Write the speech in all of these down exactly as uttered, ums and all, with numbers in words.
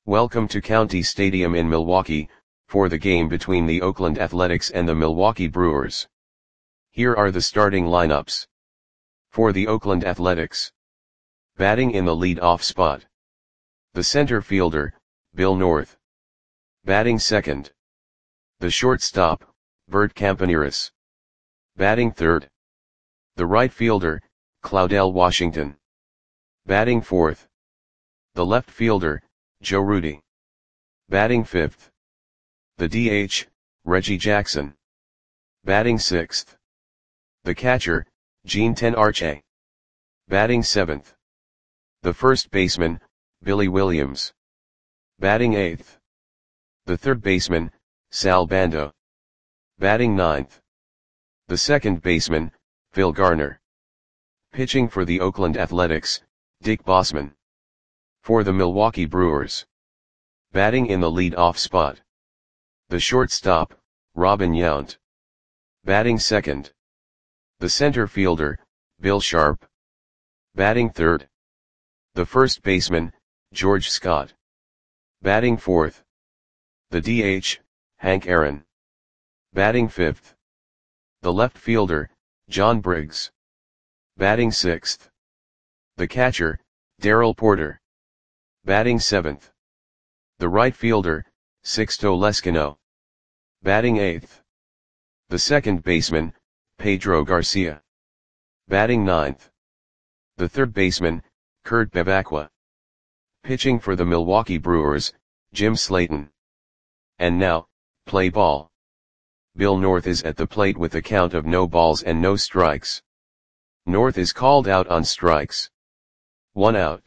Welcome to County Stadium in Milwaukee, for the game between the Oakland Athletics and the Milwaukee Brewers. Here are the starting lineups. For the Oakland Athletics. Batting in the lead-off spot. The center fielder, Bill North. Batting second. The shortstop, Bert Campaneris. Batting third. The right fielder, Claudell Washington. Batting fourth. The left fielder, Joe Rudi. Batting fifth. The D H, Reggie Jackson. Batting sixth. The catcher, Gene Tenarche. Batting seventh. The first baseman, Billy Williams. Batting eighth. The third baseman, Sal Bando. Batting ninth. The second baseman, Phil Garner. Pitching for the Oakland Athletics, Dick Bossman. For the Milwaukee Brewers. Batting in the lead-off spot. The shortstop, Robin Yount. Batting second. The center fielder, Bill Sharp. Batting third. The first baseman, George Scott. Batting fourth. The D H, Hank Aaron. Batting fifth. The left fielder, John Briggs. Batting sixth. The catcher, Darrell Porter. Batting seventh. The right fielder, Sixto Leskino. Batting eighth. The second baseman, Pedro Garcia. Batting ninth. The third baseman, Kurt Bevacqua. Pitching for the Milwaukee Brewers, Jim Slayton. And now, play ball. Bill North is at the plate with a count of no balls and no strikes. North is called out on strikes. One out.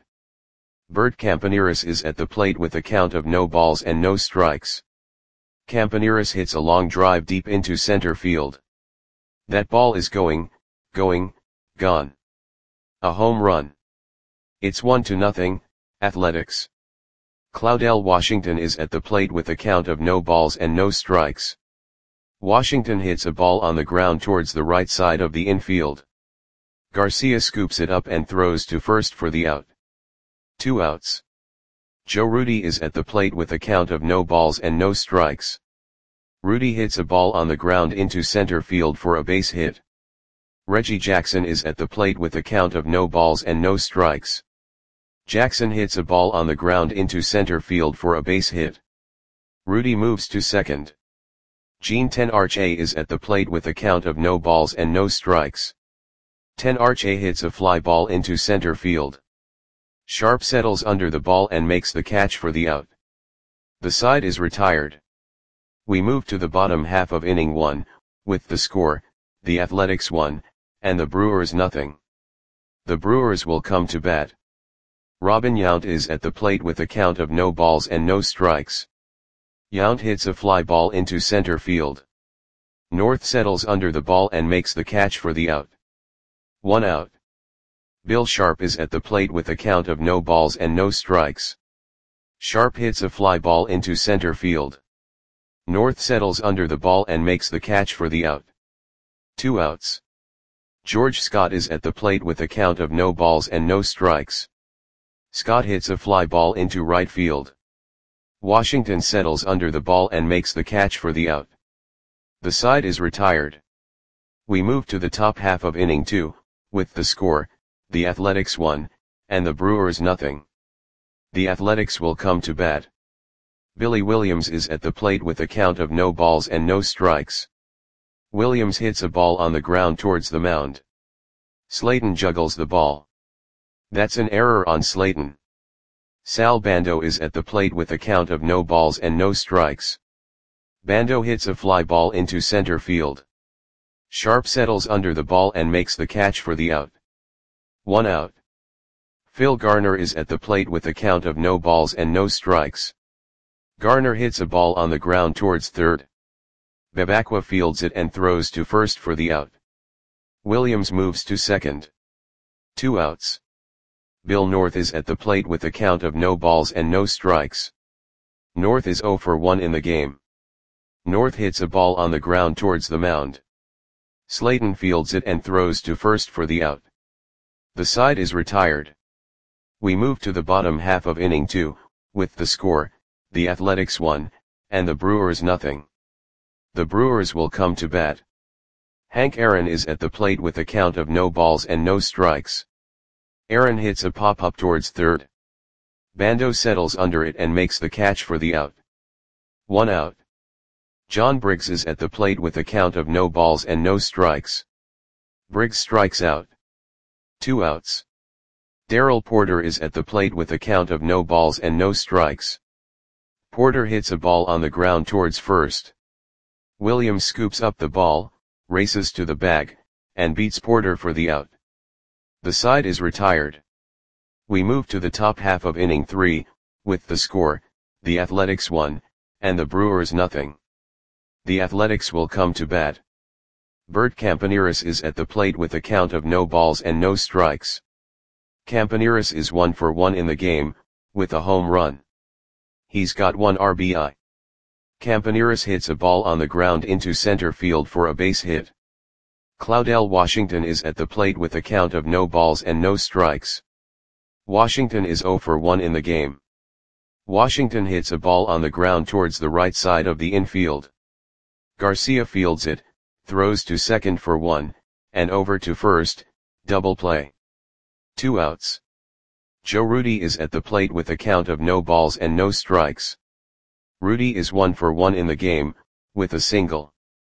Bert Campaneris is at the plate with a count of no balls and no strikes. Campaneris hits a long drive deep into center field. That ball is going, going, gone. A home run. It's one to nothing, Athletics. Claudell Washington is at the plate with a count of no balls and no strikes. Washington hits a ball on the ground towards the right side of the infield. Garcia scoops it up and throws to first for the out. Two outs. Joe Rudi is at the plate with a count of no balls and no strikes. Rudi hits a ball on the ground into center field for a base hit. Reggie Jackson is at the plate with a count of no balls and no strikes. Jackson hits a ball on the ground into center field for a base hit. Rudi moves to second. Gene Tenarche is at the plate with a count of no balls and no strikes. Tenarche hits a fly ball into center field. Sharp settles under the ball and makes the catch for the out. The side is retired. We move to the bottom half of inning one, with the score, the Athletics one, and the Brewers nothing. The Brewers will come to bat. Robin Yount is at the plate with a count of no balls and no strikes. Yount hits a fly ball into center field. North settles under the ball and makes the catch for the out. One out. Bill Sharp is at the plate with a count of no balls and no strikes. Sharp hits a fly ball into center field. North settles under the ball and makes the catch for the out. Two outs. George Scott is at the plate with a count of no balls and no strikes. Scott hits a fly ball into right field. Washington settles under the ball and makes the catch for the out. The side is retired. We move to the top half of inning two, with the score, the Athletics one, and the Brewers nothing. The Athletics will come to bat. Billy Williams is at the plate with a count of no balls and no strikes. Williams hits a ball on the ground towards the mound. Slayton juggles the ball. That's an error on Slayton. Sal Bando is at the plate with a count of no balls and no strikes. Bando hits a fly ball into center field. Sharp settles under the ball and makes the catch for the out. One out. Phil Garner is at the plate with a count of no balls and no strikes. Garner hits a ball on the ground towards third. Bevacqua fields it and throws to first for the out. Williams moves to second. Two outs. Bill North is at the plate with a count of no balls and no strikes. North is zero for one in the game. North hits a ball on the ground towards the mound. Slayton fields it and throws to first for the out. The side is retired. We move to the bottom half of inning two, with the score, the Athletics one, and the Brewers nothing. The Brewers will come to bat. Hank Aaron is at the plate with a count of no balls and no strikes. Aaron hits a pop-up towards third. Bando settles under it and makes the catch for the out. One out. John Briggs is at the plate with a count of no balls and no strikes. Briggs strikes out. Two outs. Darrell Porter is at the plate with a count of no balls and no strikes. Porter hits a ball on the ground towards first. Williams scoops up the ball, races to the bag, and beats Porter for the out. The side is retired. We move to the top half of inning three, with the score, the Athletics one, and the Brewers nothing. The Athletics will come to bat. Bert Campaneris is at the plate with a count of no balls and no strikes. Campaneris is one for one in the game, with a home run. He's got one R B I. Campaneris hits a ball on the ground into center field for a base hit. Claudell Washington is at the plate with a count of no balls and no strikes. Washington is zero for one in the game. Washington hits a ball on the ground towards the right side of the infield. Garcia fields it, throws to second for one, and over to first, double play. Two outs. Joe Rudi is at the plate with a count of no balls and no strikes. Rudi is one for one in the game, with a single.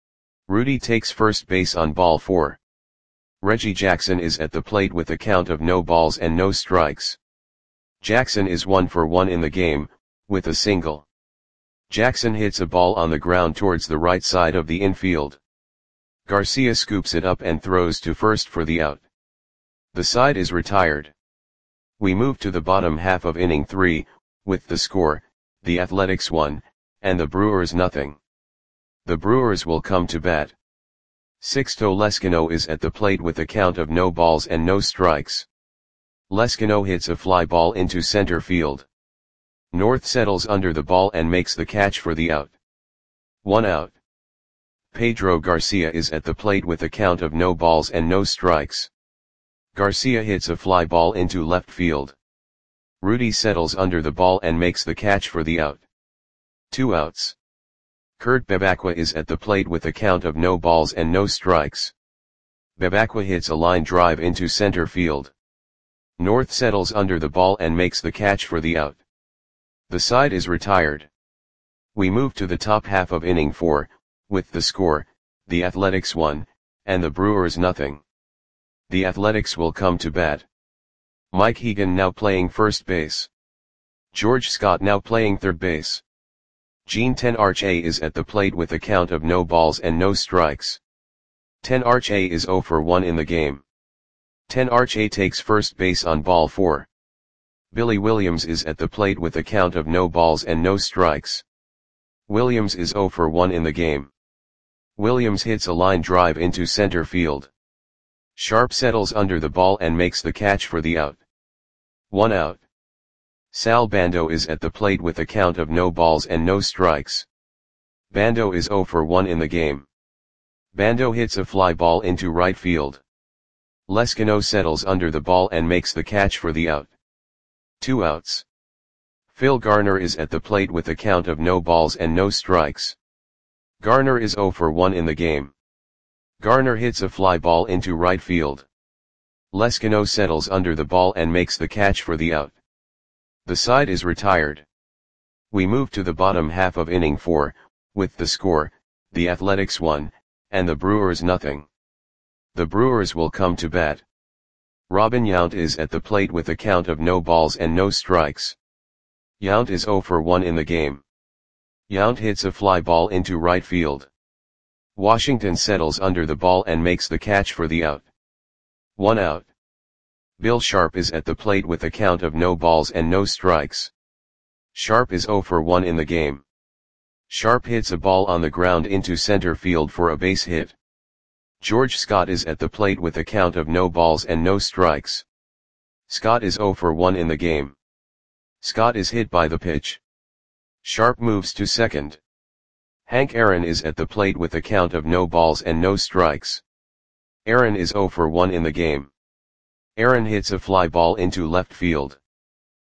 Rudi takes first base on ball four. Reggie Jackson is at the plate with a count of no balls and no strikes. Jackson is one for one in the game, with a single. Jackson hits a ball on the ground towards the right side of the infield. Garcia scoops it up and throws to first for the out. The side is retired. We move to the bottom half of inning three, with the score, the Athletics one, and the Brewers nothing. The Brewers will come to bat. Sixto Leskino is at the plate with a count of no balls and no strikes. Leskino hits a fly ball into center field. North settles under the ball and makes the catch for the out. One out. Pedro Garcia is at the plate with a count of no balls and no strikes. Garcia hits a fly ball into left field. Rudi settles under the ball and makes the catch for the out. Two outs. Kurt Bebacqua is at the plate with a count of no balls and no strikes. Bebacqua hits a line drive into center field. North settles under the ball and makes the catch for the out. The side is retired. We move to the top half of inning four, with the score, the Athletics one, and the Brewers nothing. The Athletics will come to bat. Mike Hegan now playing first base. George Scott now playing third base. Gene Tenarche is at the plate with a count of no balls and no strikes. Tenarche is zero for one in the game. Tenarche takes first base on ball four. Billy Williams is at the plate with a count of no balls and no strikes. Williams is zero for one in the game. Williams hits a line drive into center field. Sharp settles under the ball and makes the catch for the out. One out. Sal Bando is at the plate with a count of no balls and no strikes. Bando is zero for one in the game. Bando hits a fly ball into right field. Leskino settles under the ball and makes the catch for the out. Two outs. Phil Garner is at the plate with a count of no balls and no strikes. Garner is zero for one in the game. Garner hits a fly ball into right field. Leskino settles under the ball and makes the catch for the out. The side is retired. We move to the bottom half of inning four, with the score, the Athletics one, and the Brewers nothing. The Brewers will come to bat. Robin Yount is at the plate with a count of no balls and no strikes. Yount is zero for one in the game. Yount hits a fly ball into right field. Washington settles under the ball and makes the catch for the out. One out. Bill Sharp is at the plate with a count of no balls and no strikes. Sharp is zero for one in the game. Sharp hits a ball on the ground into center field for a base hit. George Scott is at the plate with a count of no balls and no strikes. Scott is zero for one in the game. Scott is hit by the pitch. Sharp moves to second. Hank Aaron is at the plate with a count of no balls and no strikes. Aaron is zero for one in the game. Aaron hits a fly ball into left field.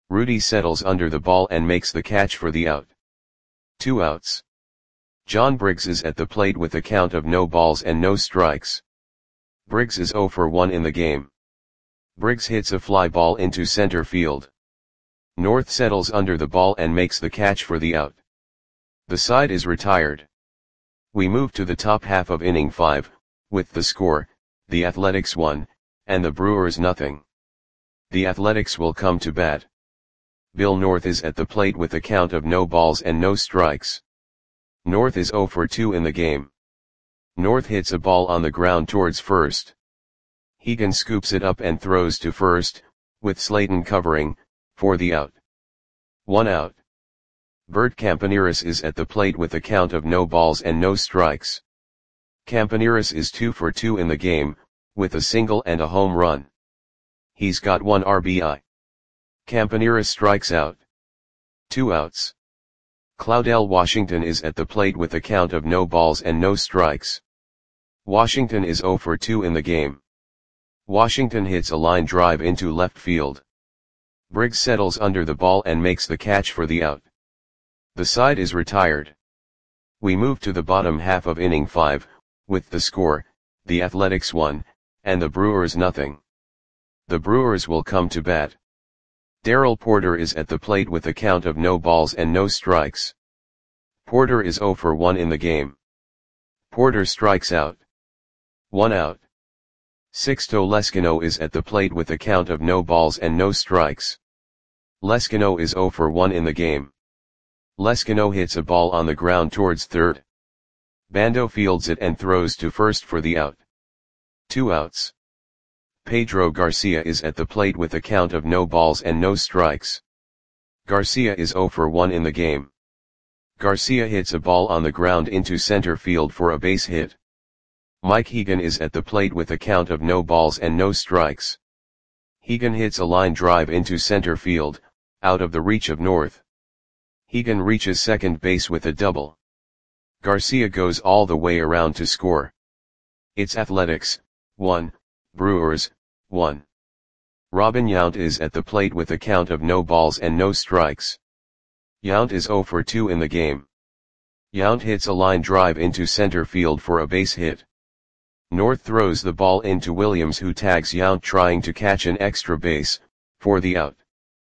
Rudy settles under the ball and makes the catch for the out. Two outs. John Briggs is at the plate with a count of no balls and no strikes. Briggs is oh for one in the game. Briggs hits a fly ball into center field. North settles under the ball and makes the catch for the out. The side is retired. We move to the top half of inning five, with the score, the Athletics one, and the Brewers nothing. The Athletics will come to bat. Bill North is at the plate with a count of no balls and no strikes. North is oh for two in the game. North hits a ball on the ground towards first. Hegan scoops it up and throws to first, with Slayton covering, for the out. One out. Bert Campaneris is at the plate with a count of no balls and no strikes. Campaneris is two for two in the game, with a single and a home run. He's got one R B I. Campaneris strikes out. Two outs. Claudell Washington is at the plate with a count of no balls and no strikes. Washington is oh for two in the game. Washington hits a line drive into left field. Briggs settles under the ball and makes the catch for the out. The side is retired. We move to the bottom half of inning five, with the score, the Athletics one, and the Brewers nothing. The Brewers will come to bat. Darrell Porter is at the plate with a count of no balls and no strikes. Porter is oh for one in the game. Porter strikes out. One out. Sixto Leskino is at the plate with a count of no balls and no strikes. Leskino is oh for one in the game. Leskino hits a ball on the ground towards third. Bando fields it and throws to first for the out. Two outs. Pedro Garcia is at the plate with a count of no balls and no strikes. Garcia is oh for one in the game. Garcia hits a ball on the ground into center field for a base hit. Mike Hegan is at the plate with a count of no balls and no strikes. Hegan hits a line drive into center field, out of the reach of North. Hegan reaches second base with a double. Garcia goes all the way around to score. It's Athletics, one, Brewers, one. Robin Yount is at the plate with a count of no balls and no strikes. Yount is oh for two in the game. Yount hits a line drive into center field for a base hit. North throws the ball into Williams, who tags Yount trying to catch an extra base, for the out.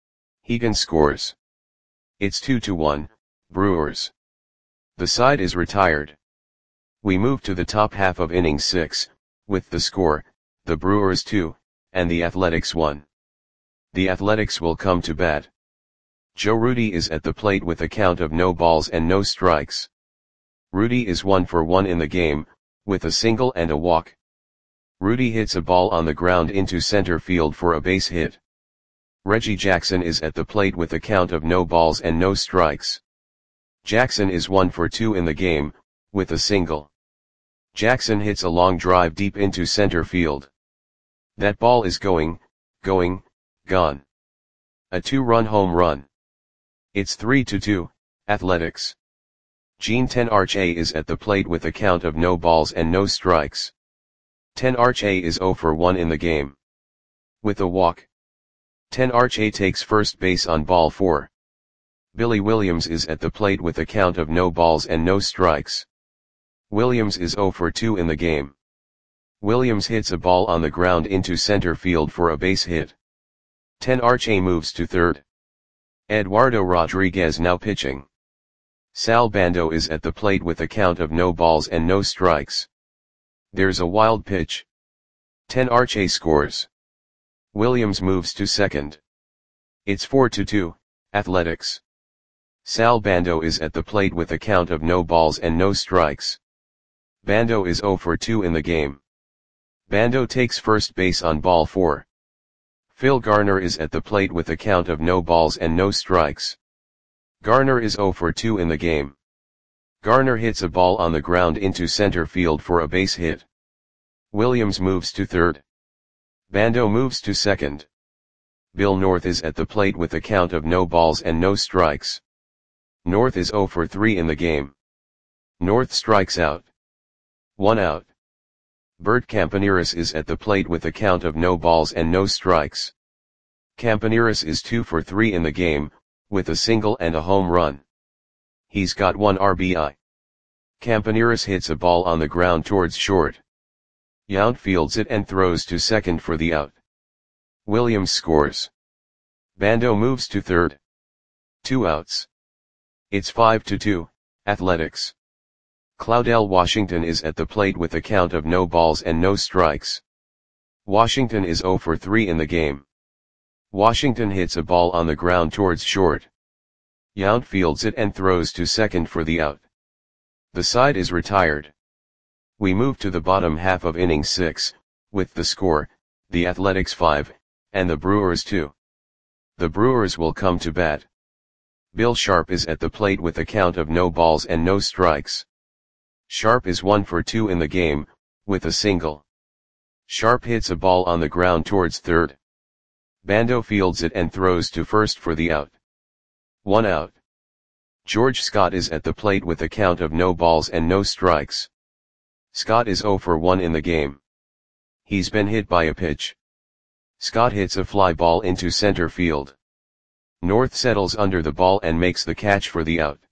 Hegan scores. It's two to one, Brewers. The side is retired. We move to the top half of inning six, with the score, the Brewers two, and the Athletics one. The Athletics will come to bat. Joe Rudi is at the plate with a count of no balls and no strikes. Rudi is one for one in the game, with a single and a walk. Rudi hits a ball on the ground into center field for a base hit. Reggie Jackson is at the plate with a count of no balls and no strikes. Jackson is one for two in the game, with a single. Jackson hits a long drive deep into center field. That ball is going, going, gone. A two-run home run. It's three to two, Athletics. Gene Tenarche is at the plate with a count of no balls and no strikes. Tenarche is oh for one in the game. With a walk. Tenarche takes first base on ball four. Billy Williams is at the plate with a count of no balls and no strikes. Williams is oh for two in the game. Williams hits a ball on the ground into center field for a base hit. Tenarche moves to third. Eduardo Rodriguez now pitching. Sal Bando is at the plate with a count of no balls and no strikes. There's a wild pitch. Tenarche scores. Williams moves to second. It's four to two, Athletics. Sal Bando is at the plate with a count of no balls and no strikes. Bando is oh for two in the game. Bando takes first base on ball four. Phil Garner is at the plate with a count of no balls and no strikes. Garner is oh for two in the game. Garner hits a ball on the ground into center field for a base hit. Williams moves to third. Bando moves to second. Bill North is at the plate with a count of no balls and no strikes. North is oh for three in the game. North strikes out. One out. Bert Campaneris is at the plate with a count of no balls and no strikes. Campaneris is two for three in the game, with a single and a home run. He's got one R B I. Campaneris hits a ball on the ground towards short. Yount fields it and throws to second for the out. Williams scores. Bando moves to third. Two outs. It's five to two, Athletics. Claudell Washington is at the plate with a count of no balls and no strikes. Washington is zero for three in the game. Washington hits a ball on the ground towards short. Yount fields it and throws to second for the out. The side is retired. We move to the bottom half of inning six, with the score, the Athletics five, and the Brewers two. The Brewers will come to bat. Bill Sharp is at the plate with a count of no balls and no strikes. Sharp is one for two in the game, with a single. Sharp hits a ball on the ground towards third. Bando fields it and throws to first for the out. One out. George Scott is at the plate with a count of no balls and no strikes. Scott is zero for one in the game. He's been hit by a pitch. Scott hits a fly ball into center field. North settles under the ball and makes the catch for the out.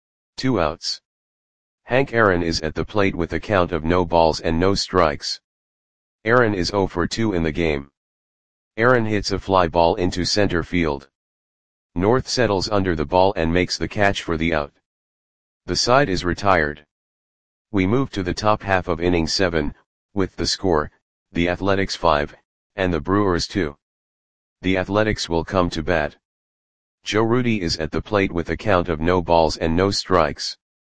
Two outs. Hank Aaron is at the plate with a count of no balls and no strikes. Aaron is zero for two in the game. Aaron hits a fly ball into center field. North settles under the ball and makes the catch for the out. The side is retired. We move to the top half of inning seven, with the score, the Athletics five, and the Brewers two. The Athletics will come to bat. Joe Rudi is at the plate with a count of no balls and no strikes.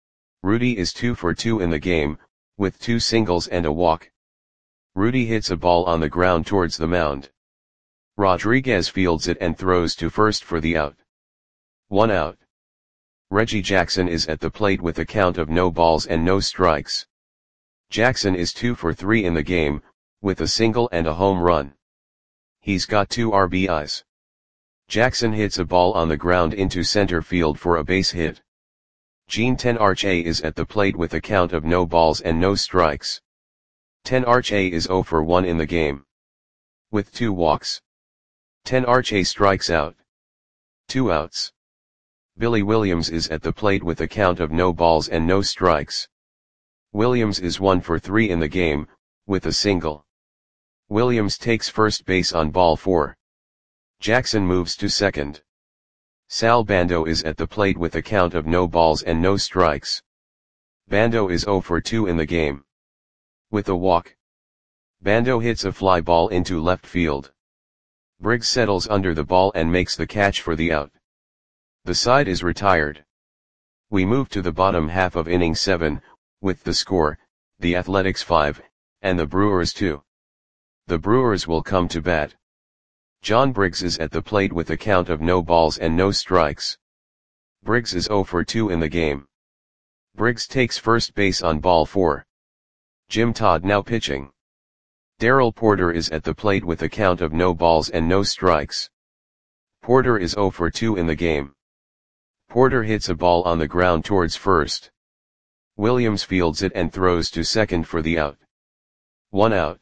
Rudi is two for two in the game, with two singles and a walk. Rudi hits a ball on the ground towards the mound. Rodriguez fields it and throws to first for the out. One out. Reggie Jackson is at the plate with a count of no balls and no strikes. Jackson is two for three in the game, with a single and a home run. He's got two R B Is. Jackson hits a ball on the ground into center field for a base hit. Gene Tenarche is at the plate with a count of no balls and no strikes. Tenarche is zero for one in the game. With two walks. Tenarche strikes out. Two outs. Billy Williams is at the plate with a count of no balls and no strikes. Williams is one for three in the game, with a single. Williams takes first base on ball four. Jackson moves to second. Sal Bando is at the plate with a count of no balls and no strikes. Bando is zero for two in the game. With a walk. Bando hits a fly ball into left field. Briggs settles under the ball and makes the catch for the out. The side is retired. We move to the bottom half of inning seven, with the score, the Athletics five, and the Brewers two. The Brewers will come to bat. John Briggs is at the plate with a count of no balls and no strikes. Briggs is zero for two in the game. Briggs takes first base on ball four. Jim Todd now pitching. Darrell Porter is at the plate with a count of no balls and no strikes. Porter is zero for two in the game. Porter hits a ball on the ground towards first. Williams fields it and throws to second for the out. One out.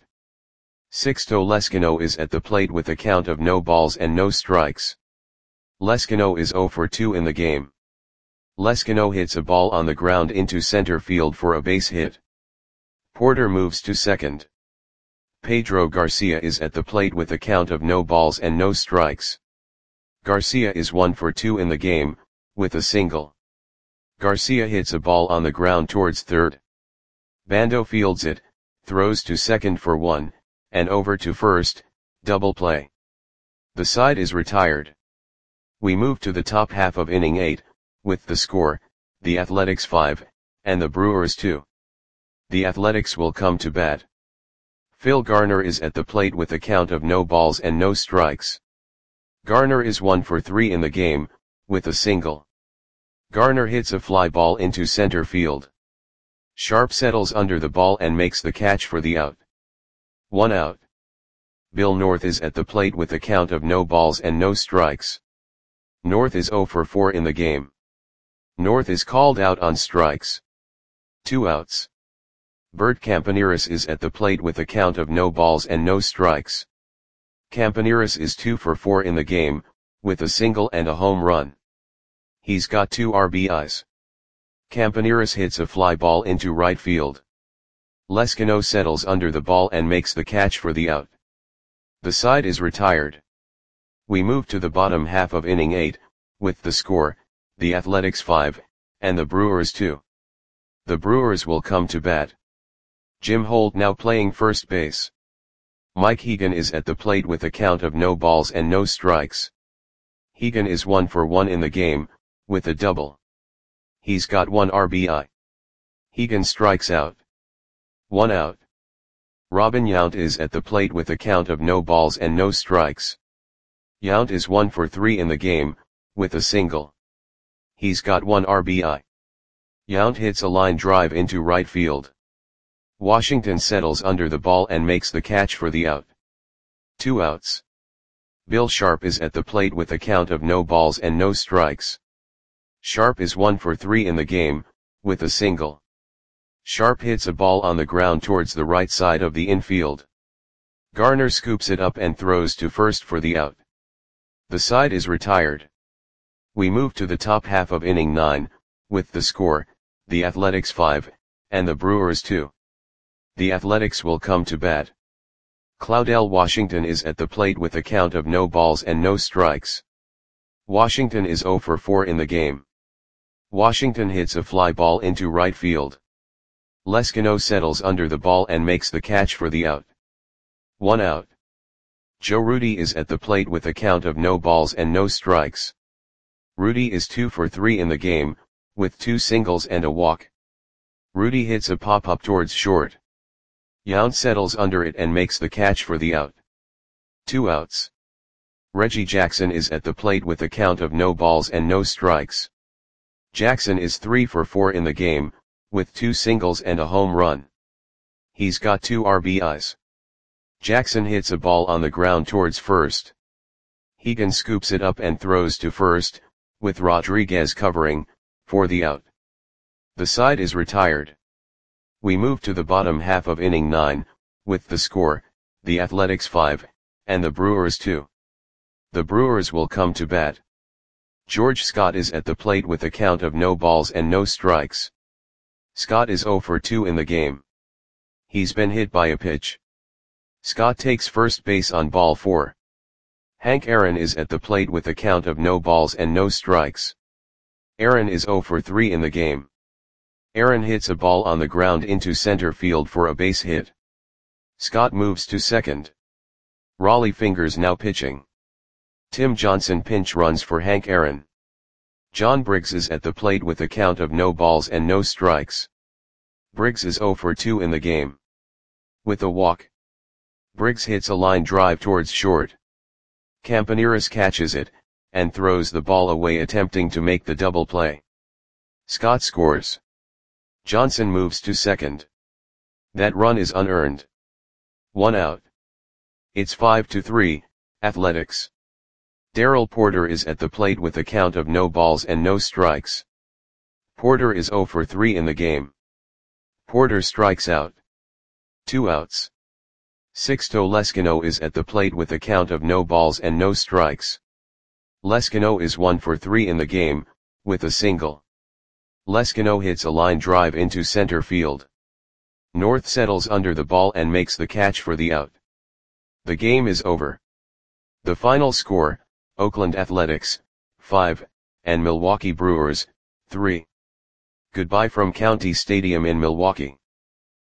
Sixto Leskino is at the plate with a count of no balls and no strikes. Leskino is zero for two in the game. Leskino hits a ball on the ground into center field for a base hit. Porter moves to second. Pedro Garcia is at the plate with a count of no balls and no strikes. Garcia is one for two in the game, with a single. Garcia hits a ball on the ground towards third. Bando fields it, throws to second for one, and over to first, double play. The side is retired. We move to the top half of inning eight, with the score, the Athletics five, and the Brewers two. The Athletics will come to bat. Phil Garner is at the plate with a count of no balls and no strikes. Garner is one for three in the game, with a single. Garner hits a fly ball into center field. Sharp settles under the ball and makes the catch for the out. One out. Bill North is at the plate with a count of no balls and no strikes. North is zero for four in the game. North is called out on strikes. Two outs. Bert Campaneris is at the plate with a count of no balls and no strikes. Campaneris is two for four in the game, with a single and a home run. He's got two R B Is. Campaneris hits a fly ball into right field. Leskino settles under the ball and makes the catch for the out. The side is retired. We move to the bottom half of inning eight, with the score, the Athletics five, and the Brewers two. The Brewers will come to bat. Jim Holt now playing first base. Mike Hegan is at the plate with a count of no balls and no strikes. Hegan is one for one in the game, with a double. He's got one R B I. Hegan strikes out. One out. Robin Yount is at the plate with a count of no balls and no strikes. Yount is one for three in the game, with a single. He's got one R B I. Yount hits a line drive into right field. Washington settles under the ball and makes the catch for the out. Two outs. Bill Sharp is at the plate with a count of no balls and no strikes. Sharp is one for three in the game, with a single. Sharp hits a ball on the ground towards the right side of the infield. Garner scoops it up and throws to first for the out. The side is retired. We move to the top half of inning nine, with the score, the Athletics five, and the Brewers two. The Athletics will come to bat. Claudell Washington is at the plate with a count of no balls and no strikes. Washington is zero for four in the game. Washington hits a fly ball into right field. Leskino settles under the ball and makes the catch for the out. One out. Joe Rudi is at the plate with a count of no balls and no strikes. Rudi is two for three in the game, with two singles and a walk. Rudi hits a pop-up towards short. Yount settles under it and makes the catch for the out. Two outs. Reggie Jackson is at the plate with a count of no balls and no strikes. Jackson is three for four in the game, with two singles and a home run. He's got two R B Is. Jackson hits a ball on the ground towards first. Hegan scoops it up and throws to first, with Rodriguez covering, for the out. The side is retired. We move to the bottom half of inning nine, with the score, the Athletics five, and the Brewers two. The Brewers will come to bat. George Scott is at the plate with a count of no balls and no strikes. Scott is zero for two in the game. He's been hit by a pitch. Scott takes first base on ball four. Hank Aaron is at the plate with a count of no balls and no strikes. Aaron is zero for three in the game. Aaron hits a ball on the ground into center field for a base hit. Scott moves to second. Raleigh Fingers now pitching. Tim Johnson pinch runs for Hank Aaron. John Briggs is at the plate with a count of no balls and no strikes. Briggs is zero for two in the game. With a walk. Briggs hits a line drive towards short. Campaneris catches it, and throws the ball away attempting to make the double play. Scott scores. Johnson moves to second. That run is unearned. One out. It's five to three, Athletics. Darrell Porter is at the plate with a count of no balls and no strikes. Porter is zero for three in the game. Porter strikes out. Two outs. Sixto Leskino is at the plate with a count of no balls and no strikes. Leskino is one for three in the game, with a single. Leskino hits a line drive into center field. North settles under the ball and makes the catch for the out. The game is over. The final score, Oakland Athletics, five, and Milwaukee Brewers, three. Goodbye from County Stadium in Milwaukee.